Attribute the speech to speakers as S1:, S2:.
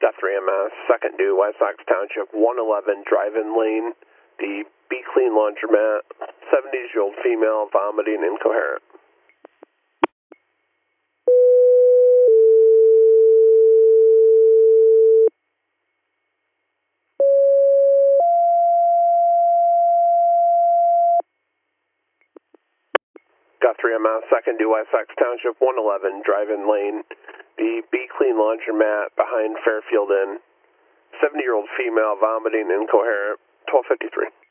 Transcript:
S1: Guthrie MS, second due, White Sox Township, 111 drive-in lane, the Be Clean laundromat, 70-year-old female, vomiting, incoherent. Guthrie MS, second due, White Sox Township, 111 drive-in lane, the Be Clean laundromat behind Fairfield Inn, 70-year-old female, vomiting, incoherent, 1253.